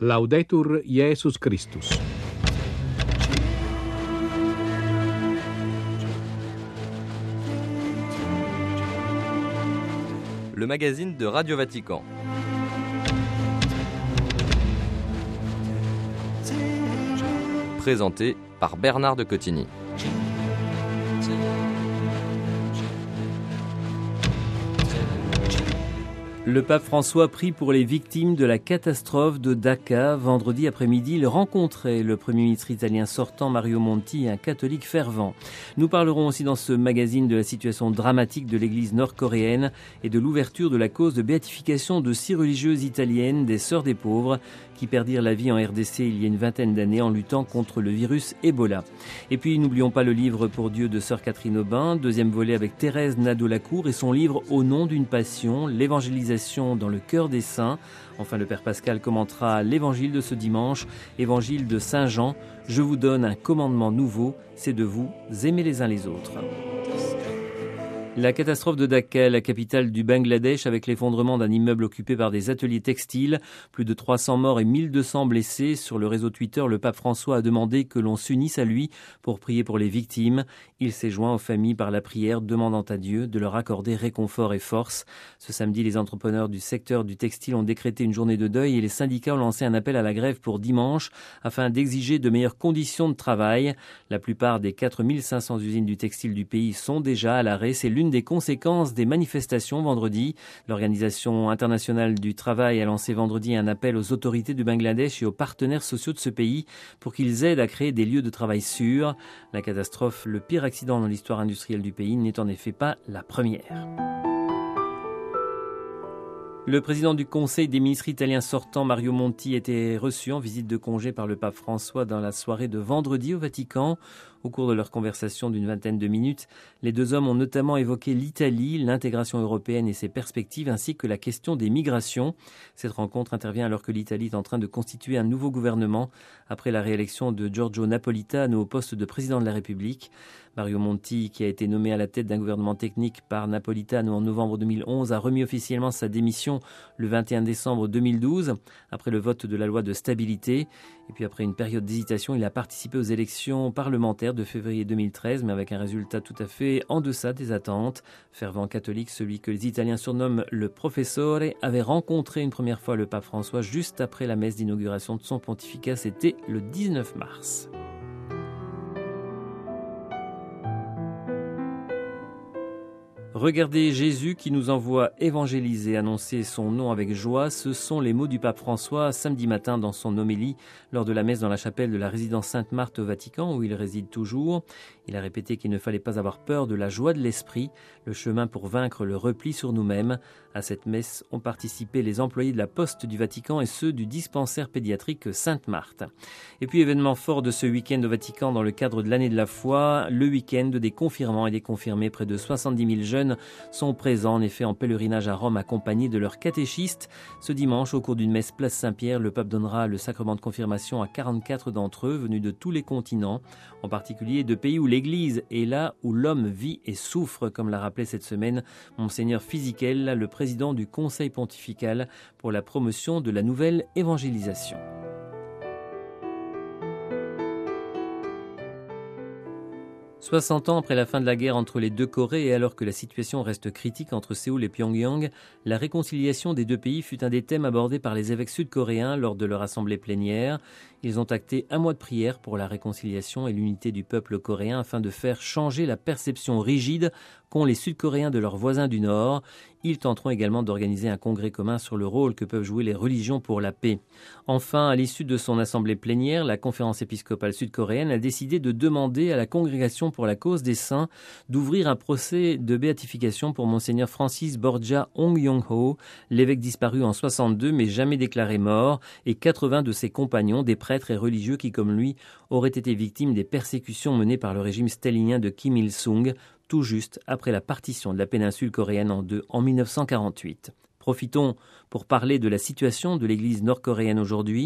Laudetur Jesus Christus. Le magazine de Radio Vatican. Présenté par Bernard de Cotigny. Le pape François prie pour les victimes de la catastrophe de Dacca. Vendredi après-midi, il rencontrait le Premier ministre italien sortant Mario Monti, un catholique fervent. Nous parlerons aussi dans ce magazine de la situation dramatique de l'église nord-coréenne et de l'ouverture de la cause de béatification de 6 religieuses italiennes, des Sœurs des Pauvres, qui perdirent la vie en RDC il y a une vingtaine d'années en luttant contre le virus Ebola. Et puis n'oublions pas le livre Pour Dieu de Sœur Catherine Aubin, deuxième volet avec Thérèse Nadeau-Lacour et son livre Au nom d'une passion, l'évangélisation dans le cœur des saints. Enfin, le Père Pascal commentera l'évangile de ce dimanche, évangile de Saint Jean. Je vous donne un commandement nouveau, c'est de vous aimer les uns les autres. La catastrophe de Dacca, la capitale du Bangladesh, avec l'effondrement d'un immeuble occupé par des ateliers textiles, plus de 300 morts et 1200 blessés. Sur le réseau Twitter, le pape François a demandé que l'on s'unisse à lui pour prier pour les victimes. Il s'est joint aux familles par la prière, demandant à Dieu de leur accorder réconfort et force. Ce samedi, les entrepreneurs du secteur du textile ont décrété une journée de deuil et les syndicats ont lancé un appel à la grève pour dimanche afin d'exiger de meilleures conditions de travail. La plupart des 4500 usines du textile du pays sont déjà à l'arrêt. C'est l'une des conséquences des manifestations vendredi. L'Organisation internationale du travail a lancé vendredi un appel aux autorités du Bangladesh et aux partenaires sociaux de ce pays pour qu'ils aident à créer des lieux de travail sûrs. La catastrophe, le pire accident dans l'histoire industrielle du pays, n'est en effet pas la première. Le président du Conseil des ministres italiens sortant, Mario Monti, était reçu en visite de congé par le pape François dans la soirée de vendredi au Vatican. Au cours de leur conversation d'une vingtaine de minutes, les deux hommes ont notamment évoqué l'Italie, l'intégration européenne et ses perspectives, ainsi que la question des migrations. Cette rencontre intervient alors que l'Italie est en train de constituer un nouveau gouvernement après la réélection de Giorgio Napolitano au poste de président de la République. Mario Monti, qui a été nommé à la tête d'un gouvernement technique par Napolitano en novembre 2011, a remis officiellement sa démission le 21 décembre 2012, après le vote de la loi de stabilité. Et puis après une période d'hésitation, il a participé aux élections parlementaires de février 2013, mais avec un résultat tout à fait en deçà des attentes. Fervent catholique, celui que les Italiens surnomment le professore, avait rencontré une première fois le pape François juste après la messe d'inauguration de son pontificat, c'était le 19 mars. Regardez Jésus qui nous envoie évangéliser, annoncer son nom avec joie. Ce sont les mots du pape François samedi matin dans son homélie lors de la messe dans la chapelle de la résidence Sainte-Marthe au Vatican où il réside toujours. Il a répété qu'il ne fallait pas avoir peur de la joie de l'esprit, le chemin pour vaincre le repli sur nous-mêmes. À cette messe ont participé les employés de la Poste du Vatican et ceux du dispensaire pédiatrique Sainte-Marthe. Et puis événement fort de ce week-end au Vatican dans le cadre de l'année de la foi, le week-end des confirmants et des confirmés. Près de 70 000 jeunes sont présents en effet en pèlerinage à Rome accompagnés de leurs catéchistes. Ce dimanche, au cours d'une messe place Saint-Pierre, le pape donnera le sacrement de confirmation à 44 d'entre eux venus de tous les continents, en particulier de pays où l'Église est là où l'homme vit et souffre, comme l'a rappelé cette semaine Monseigneur Fisichella, le président du Conseil pontifical pour la promotion de la nouvelle évangélisation. 60 ans après la fin de la guerre entre les deux Corées et alors que la situation reste critique entre Séoul et Pyongyang, la réconciliation des deux pays fut un des thèmes abordés par les évêques sud-coréens lors de leur assemblée plénière. Ils ont acté un mois de prière pour la réconciliation et l'unité du peuple coréen afin de faire changer la perception rigide qu'ont les Sud-Coréens de leurs voisins du Nord. Ils tenteront également d'organiser un congrès commun sur le rôle que peuvent jouer les religions pour la paix. Enfin, à l'issue de son assemblée plénière, la conférence épiscopale sud-coréenne a décidé de demander à la Congrégation pour la cause des saints d'ouvrir un procès de béatification pour Monseigneur Francis Borja Ong-Yong-ho, l'évêque disparu en 62 mais jamais déclaré mort, et 80 de ses compagnons, des prêtres et religieux qui, comme lui, auraient été victimes des persécutions menées par le régime stalinien de Kim Il-sung, tout juste après la partition de la péninsule coréenne en deux en 1948. Profitons pour parler de la situation de l'église nord-coréenne aujourd'hui,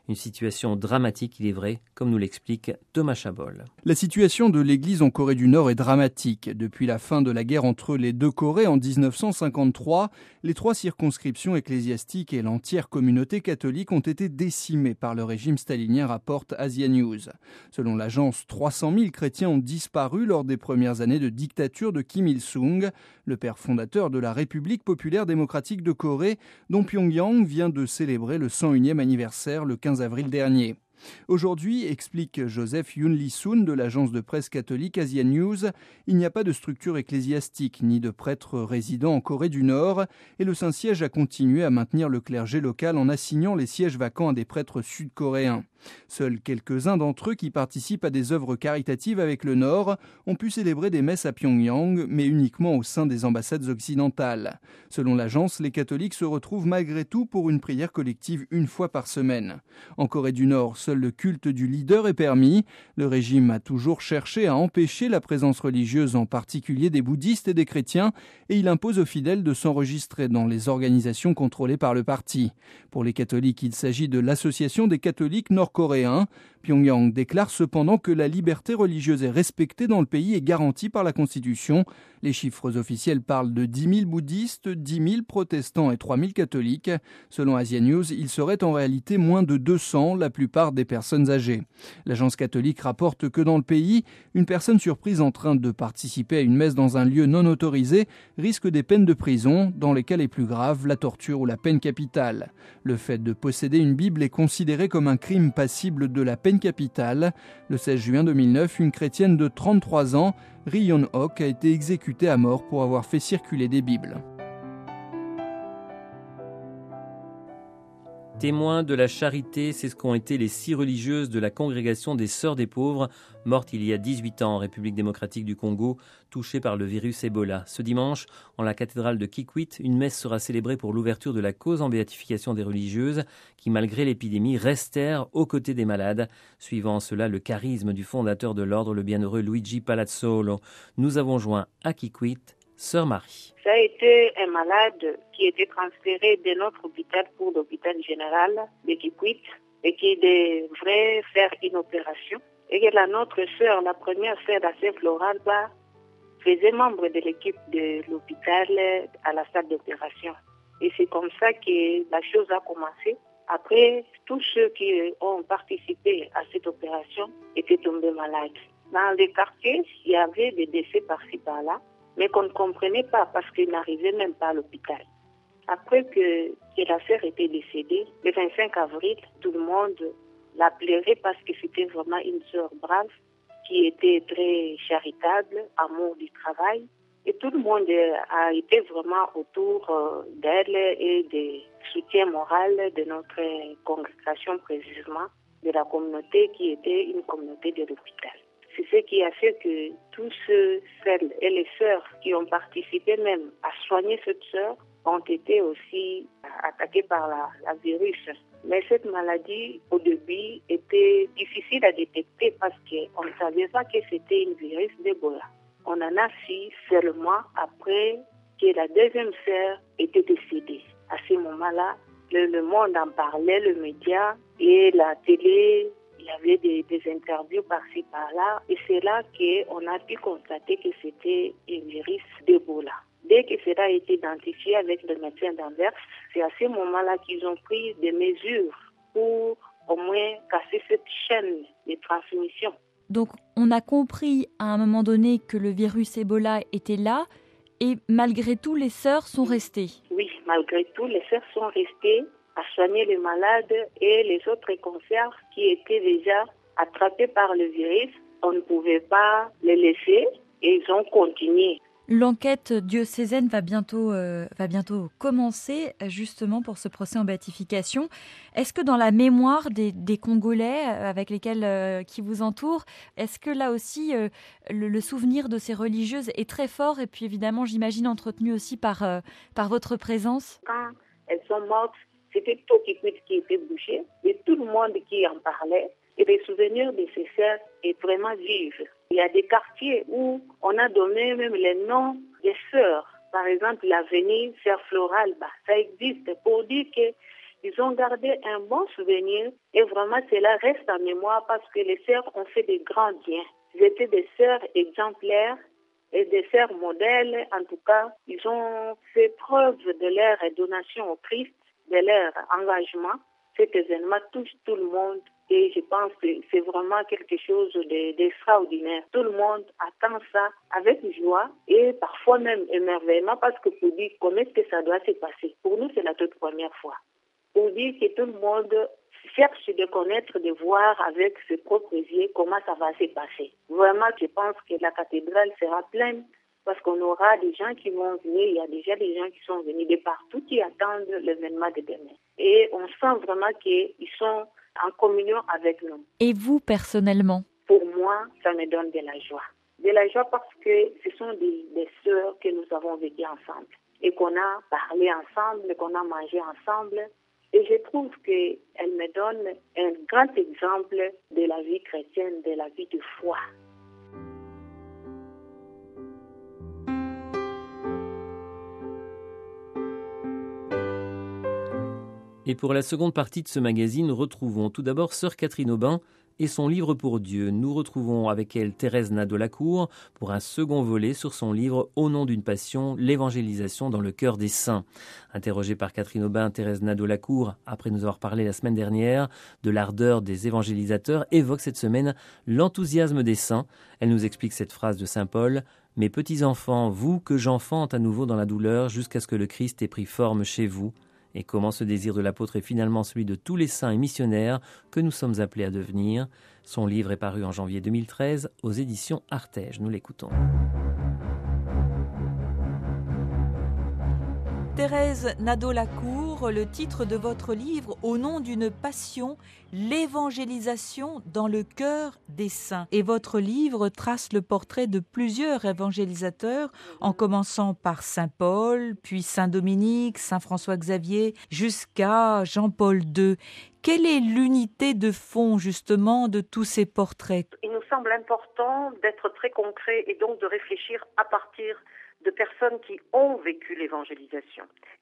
Une situation dramatique, il est vrai, comme nous l'explique Thomas Chabol. La situation de l'Église en Corée du Nord est dramatique. Depuis la fin de la guerre entre les deux Corées en 1953, les 3 circonscriptions ecclésiastiques et l'entière communauté catholique ont été décimées par le régime stalinien, rapporte Asia News. Selon l'agence, 300 000 chrétiens ont disparu lors des premières années de dictature de Kim Il-sung, le père fondateur de la République populaire démocratique de Corée, dont Pyongyang vient de célébrer le 101e anniversaire le 15 avril dernier. Aujourd'hui, explique Joseph Yoon-Lee-soon de l'agence de presse catholique Asia News, il n'y a pas de structure ecclésiastique ni de prêtres résidents en Corée du Nord et le Saint-Siège a continué à maintenir le clergé local en assignant les sièges vacants à des prêtres sud-coréens. Seuls quelques-uns d'entre eux qui participent à des œuvres caritatives avec le Nord ont pu célébrer des messes à Pyongyang, mais uniquement au sein des ambassades occidentales. Selon l'agence, les catholiques se retrouvent malgré tout pour une prière collective une fois par semaine. En Corée du Nord, seul le culte du leader est permis. Le régime a toujours cherché à empêcher la présence religieuse, en particulier des bouddhistes et des chrétiens, et il impose aux fidèles de s'enregistrer dans les organisations contrôlées par le parti. Pour les catholiques, il s'agit de l'Association des catholiques nord-coréens. Pyongyang déclare cependant que la liberté religieuse est respectée dans le pays et garantie par la Constitution. Les chiffres officiels parlent de 10 000 bouddhistes, 10 000 protestants et 3 000 catholiques. Selon Asia News, il serait en réalité moins de 200, la plupart des personnes âgées. L'agence catholique rapporte que dans le pays, une personne surprise en train de participer à une messe dans un lieu non autorisé risque des peines de prison, dans les cas les plus graves, la torture ou la peine capitale. Le fait de posséder une Bible est considéré comme un crime passible de la peine capitale. Le 16 juin 2009, une chrétienne de 33 ans, Ri Yeon-ok, a été exécutée à mort pour avoir fait circuler des Bibles. Témoins de la charité, c'est ce qu'ont été les 6 religieuses de la congrégation des Sœurs des Pauvres, mortes il y a 18 ans en République démocratique du Congo, touchées par le virus Ebola. Ce dimanche, en la cathédrale de Kikwit, une messe sera célébrée pour l'ouverture de la cause en béatification des religieuses qui, malgré l'épidémie, restèrent aux côtés des malades, suivant en cela le charisme du fondateur de l'ordre, le bienheureux Luigi Palazzolo. Nous avons joint à Kikwit Sœur Marie. Ça a été un malade qui était transféré de notre hôpital pour l'hôpital général de Kikwit et qui devrait faire une opération. Et que notre sœur, la première sœur, la sœur Floralba, faisait membre de l'équipe de l'hôpital à la salle d'opération. Et c'est comme ça que la chose a commencé. Après, tous ceux qui ont participé à cette opération étaient tombés malades. Dans les quartiers, il y avait des décès par-ci par-là, mais qu'on ne comprenait pas parce qu'ils n'arrivaient même pas à l'hôpital. Après que la sœur était décédée, le 25 avril, tout le monde la plairait parce que c'était vraiment une sœur brave qui était très charitable, amour du travail. Et tout le monde a été vraiment autour d'elle et des soutiens moral de notre congrégation précisément, de la communauté qui était une communauté de l'hôpital. C'est ce qui a fait que tous celles et les sœurs qui ont participé même à soigner cette sœur ont été aussi attaquées par la virus. Mais cette maladie, au début, était difficile à détecter parce qu'on ne savait pas que c'était une virus d'Ebola. On en a su seulement après que la deuxième sœur était décédée. À ce moment-là, le monde en parlait, le média et la télé. Il y avait des interviews par-ci, par-là. Et c'est là qu'on a pu constater que c'était un virus d'Ebola. Dès que cela a été identifié avec le médecin d'Anvers, c'est à ce moment-là qu'ils ont pris des mesures pour au moins casser cette chaîne de transmission. Donc on a compris à un moment donné que le virus Ebola était là et malgré tout les sœurs sont restées. Oui, malgré tout les sœurs sont restées à soigner les malades et les autres confrères qui étaient déjà attrapés par le virus. On ne pouvait pas les laisser et ils ont continué. L'enquête diocésaine va bientôt commencer justement pour ce procès en béatification. Est-ce que dans la mémoire des Congolais avec lesquels qui vous entourent, est-ce que là aussi le souvenir de ces religieuses est très fort et puis évidemment j'imagine entretenu aussi par votre présence? Quand elles sont mortes, c'était tout Kikwit qui était bouché et tout le monde qui en parlait. Et les souvenirs de ces sœurs est vraiment vifs. Il y a des quartiers où on a donné même les noms des sœurs. Par exemple, l'avenue Sœur Floralba, ça existe pour dire que Ils ont gardé un bon souvenir et vraiment cela reste en mémoire parce que les sœurs ont fait de grands biens. Ils étaient des sœurs exemplaires et des sœurs modèles. En tout cas, ils ont fait preuve de leur donation au Christ, de leur engagement. Cet événement touche tout le monde et je pense que c'est vraiment quelque chose d'extraordinaire. Tout le monde attend ça avec joie et parfois même émerveillement parce que pour dire comment est-ce que ça doit se passer. Pour nous, c'est la toute première fois. Pour dire que tout le monde cherche de connaître, de voir avec ses propres yeux comment ça va se passer. Vraiment, je pense que la cathédrale sera pleine parce qu'on aura des gens qui vont venir, il y a déjà des gens qui sont venus de partout qui attendent l'événement de demain. Et on sent vraiment qu'ils sont en communion avec nous. Et vous, personnellement? Pour moi, ça me donne de la joie. De la joie parce que ce sont des sœurs que nous avons vécues ensemble et qu'on a parlé ensemble, qu'on a mangé ensemble. Et je trouve qu'elles me donnent un grand exemple de la vie chrétienne, de la vie de foi. Et pour la seconde partie de ce magazine, retrouvons tout d'abord Sœur Catherine Aubin et son livre pour Dieu. Nous retrouvons avec elle Thérèse Nadeau-Lacour pour un second volet sur son livre Au nom d'une passion, l'évangélisation dans le cœur des saints. Interrogée par Catherine Aubin, Thérèse Nadeau-Lacour, après nous avoir parlé la semaine dernière de l'ardeur des évangélisateurs, évoque cette semaine l'enthousiasme des saints. Elle nous explique cette phrase de saint Paul: « Mes petits enfants, vous que j'enfante à nouveau dans la douleur jusqu'à ce que le Christ ait pris forme chez vous. » Et comment ce désir de l'apôtre est finalement celui de tous les saints et missionnaires que nous sommes appelés à devenir. Son livre est paru en janvier 2013 aux éditions Artege. Nous l'écoutons. Thérèse Nadeau-Lacour, le titre de votre livre, Au nom d'une passion, l'évangélisation dans le cœur des saints. Et votre livre trace le portrait de plusieurs évangélisateurs, en commençant par saint Paul, puis saint Dominique, saint François-Xavier, jusqu'à Jean-Paul II. Quelle est l'unité de fond, justement, de tous ces portraits? Il nous semble important d'être très concret et donc de réfléchir à partir de personnes qui ont vécu l'évangélisation.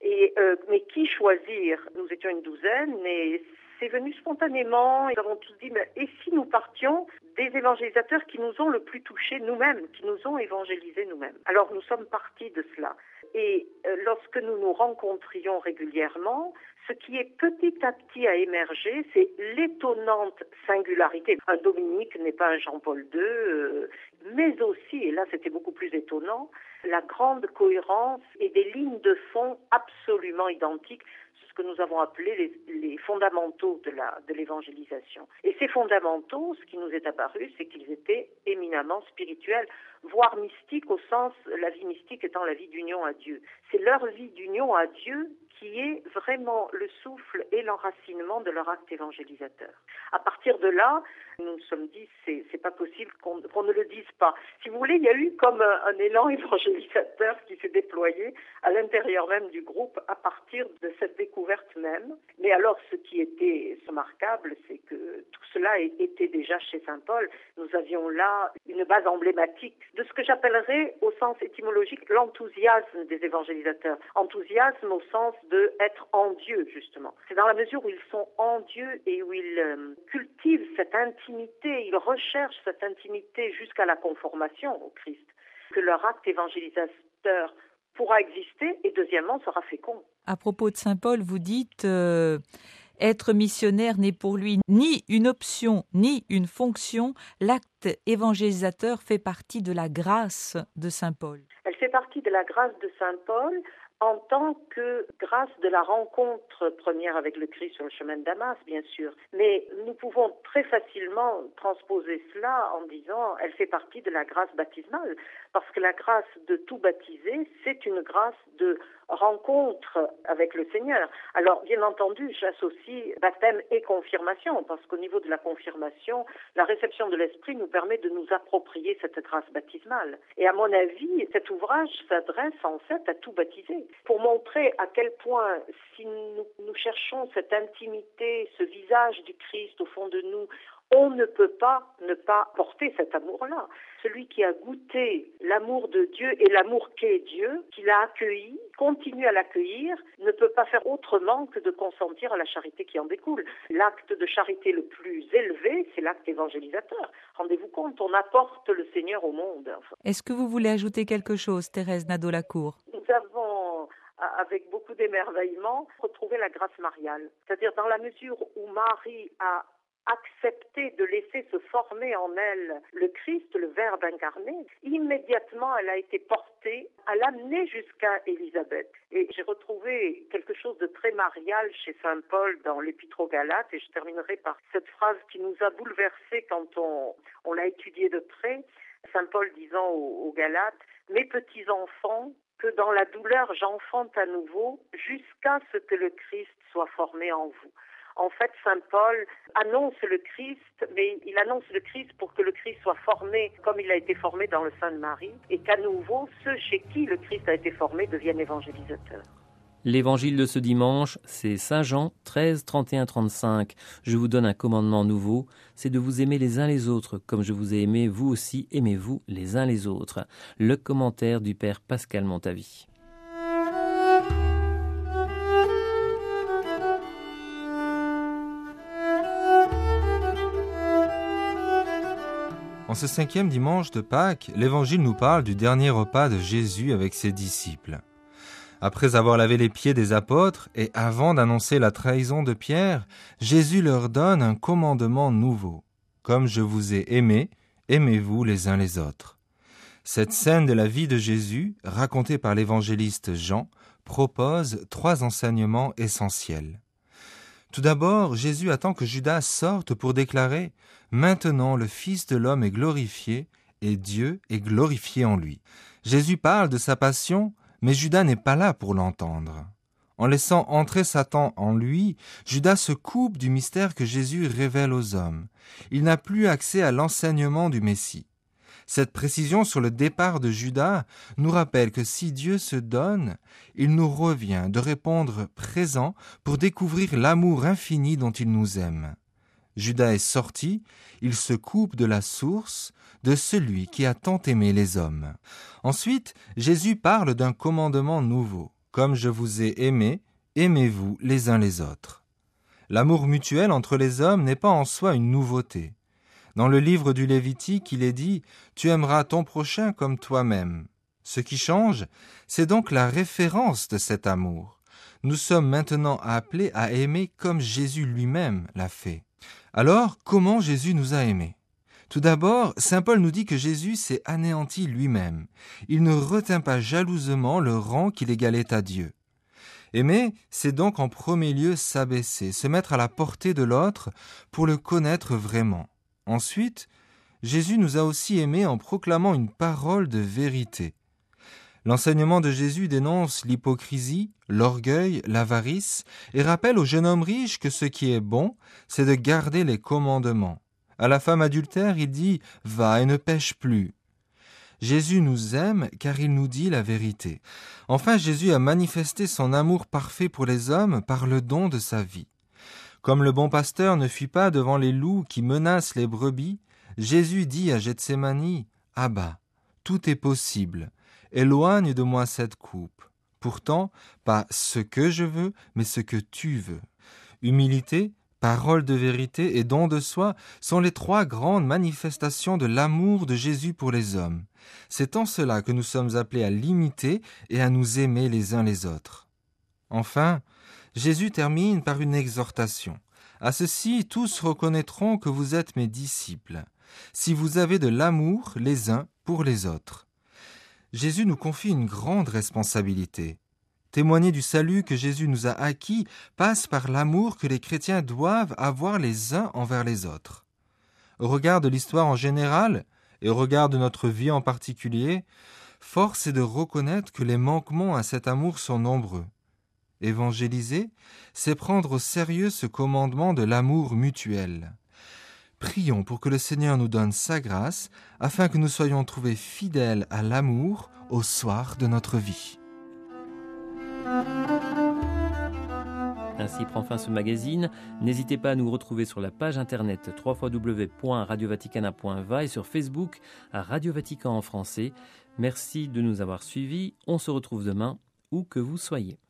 Mais qui choisir? Nous étions une douzaine, mais c'est venu spontanément. Nous avons tous dit, mais et si nous partions des évangélisateurs qui nous ont le plus touchés nous-mêmes, qui nous ont évangélisés nous-mêmes? Alors nous sommes partis de cela. Et lorsque nous nous rencontrions régulièrement, ce qui est petit à petit à émerger, c'est l'étonnante singularité. Un Dominique n'est pas un Jean-Paul II, mais aussi, et là c'était beaucoup plus étonnant, la grande cohérence et des lignes de fond absolument identiques, ce que nous avons appelé les fondamentaux de l'évangélisation. Et ces fondamentaux, ce qui nous est apparu, c'est qu'ils étaient éminemment spirituels, voire mystiques au sens, la vie mystique étant la vie d'union à Dieu. C'est leur vie d'union à Dieu qui est vraiment le souffle et l'enracinement de leur acte évangélisateur. À partir de là, nous nous sommes dit, c'est pas possible qu'on ne le dise pas. Si vous voulez, il y a eu comme un élan évangélisateur qui s'est déployé à l'intérieur même du groupe à partir de cette découverte même. Mais alors, ce qui était remarquable, c'est que tout cela était déjà chez saint Paul. Nous avions là une base emblématique de ce que j'appellerais, au sens étymologique, l'enthousiasme des évangélisateurs. Enthousiasme au sens de être en Dieu, justement. C'est dans la mesure où ils sont en Dieu et où ils cultivent cette intimité, ils recherchent cette intimité jusqu'à la conformation au Christ, que leur acte évangélisateur pourra exister et deuxièmement sera fécond. À propos de saint Paul, vous dites être missionnaire n'est pour lui ni une option ni une fonction. L'acte évangélisateur fait partie de la grâce de saint Paul. Elle fait partie de la grâce de saint Paul en tant que grâce de la rencontre première avec le Christ sur le chemin de Damas, bien sûr. Mais nous pouvons très facilement transposer cela en disant elle fait partie de la grâce baptismale, parce que la grâce de tout baptisé, c'est une grâce de rencontre avec le Seigneur. Alors, bien entendu, j'associe baptême et confirmation, parce qu'au niveau de la confirmation, la réception de l'Esprit nous permet de nous approprier cette grâce baptismale. Et à mon avis, cet ouvrage s'adresse en fait à tout baptisé, pour montrer à quel point, si nous cherchons cette intimité, ce visage du Christ au fond de nous, on ne peut pas ne pas porter cet amour-là. Celui qui a goûté l'amour de Dieu et l'amour qu'est Dieu, qui l'a accueilli, continue à l'accueillir, ne peut pas faire autrement que de consentir à la charité qui en découle. L'acte de charité le plus élevé, c'est l'acte évangélisateur. Rendez-vous compte, on apporte le Seigneur au monde. Est-ce que vous voulez ajouter quelque chose, Thérèse Nadeau-Lacour ? Nous avons, avec beaucoup d'émerveillement, retrouvé la grâce mariale. C'est-à-dire dans la mesure où Marie a accepté de laisser se former en elle le Christ, le Verbe incarné, immédiatement elle a été portée à l'amener jusqu'à Élisabeth. Et j'ai retrouvé quelque chose de très marial chez saint Paul dans l'Épître aux Galates, et je terminerai par cette phrase qui nous a bouleversés quand on l'a étudiée de près. Saint Paul disant aux Galates, « Mes petits enfants, que dans la douleur j'enfante à nouveau, jusqu'à ce que le Christ soit formé en vous. » En fait, saint Paul annonce le Christ, mais il annonce le Christ pour que le Christ soit formé comme il a été formé dans le sein de Marie, et qu'à nouveau, ceux chez qui le Christ a été formé deviennent évangélisateurs. L'évangile de ce dimanche, c'est Saint Jean 13, 31, 35. Je vous donne un commandement nouveau, c'est de vous aimer les uns les autres, comme je vous ai aimé, vous aussi aimez-vous les uns les autres. Le commentaire du Père Pascal Montavi. En ce 5e dimanche de Pâques, l'Évangile nous parle du dernier repas de Jésus avec ses disciples. Après avoir lavé les pieds des apôtres et avant d'annoncer la trahison de Pierre, Jésus leur donne un commandement nouveau. Comme je vous ai aimés, aimez-vous les uns les autres. Cette scène de la vie de Jésus, racontée par l'évangéliste Jean, propose 3 enseignements essentiels. Tout d'abord, Jésus attend que Judas sorte pour déclarer « Maintenant le Fils de l'homme est glorifié et Dieu est glorifié en lui ». Jésus parle de sa passion, mais Judas n'est pas là pour l'entendre. En laissant entrer Satan en lui, Judas se coupe du mystère que Jésus révèle aux hommes. Il n'a plus accès à l'enseignement du Messie. Cette précision sur le départ de Judas nous rappelle que si Dieu se donne, il nous revient de répondre présent pour découvrir l'amour infini dont il nous aime. Judas est sorti, il se coupe de la source, de celui qui a tant aimé les hommes. Ensuite, Jésus parle d'un commandement nouveau. Comme je vous ai aimés, aimez-vous les uns les autres. L'amour mutuel entre les hommes n'est pas en soi une nouveauté. Dans le livre du Lévitique, il est dit « Tu aimeras ton prochain comme toi-même ». Ce qui change, c'est donc la référence de cet amour. Nous sommes maintenant appelés à aimer comme Jésus lui-même l'a fait. Alors, comment Jésus nous a aimés ? Tout d'abord, saint Paul nous dit que Jésus s'est anéanti lui-même. Il ne retint pas jalousement le rang qu'il égalait à Dieu. Aimer, c'est donc en premier lieu s'abaisser, se mettre à la portée de l'autre pour le connaître vraiment. Ensuite, Jésus nous a aussi aimés en proclamant une parole de vérité. L'enseignement de Jésus dénonce l'hypocrisie, l'orgueil, l'avarice et rappelle au jeune homme riche que ce qui est bon, c'est de garder les commandements. À la femme adultère, il dit « Va et ne pêche plus ». Jésus nous aime car il nous dit la vérité. Enfin, Jésus a manifesté son amour parfait pour les hommes par le don de sa vie. Comme le bon pasteur ne fuit pas devant les loups qui menacent les brebis, Jésus dit à Gethsémani « Abba, tout est possible, éloigne de moi cette coupe. Pourtant, pas ce que je veux, mais ce que tu veux. » Humilité, parole de vérité et don de soi sont les 3 grandes manifestations de l'amour de Jésus pour les hommes. C'est en cela que nous sommes appelés à l'imiter et à nous aimer les uns les autres. Enfin, Jésus termine par une exhortation. À ceci, tous reconnaîtront que vous êtes mes disciples, si vous avez de l'amour les uns pour les autres. Jésus nous confie une grande responsabilité. Témoigner du salut que Jésus nous a acquis passe par l'amour que les chrétiens doivent avoir les uns envers les autres. Au regard de l'histoire en général et au regard de notre vie en particulier, force est de reconnaître que les manquements à cet amour sont nombreux. Évangéliser, c'est prendre au sérieux ce commandement de l'amour mutuel. Prions pour que le Seigneur nous donne sa grâce afin que nous soyons trouvés fidèles à l'amour au soir de notre vie. Ainsi prend fin ce magazine. N'hésitez pas à nous retrouver sur la page internet www.radiovaticana.va et sur Facebook à Radio Vatican en français. Merci de nous avoir suivis. On se retrouve demain, où que vous soyez.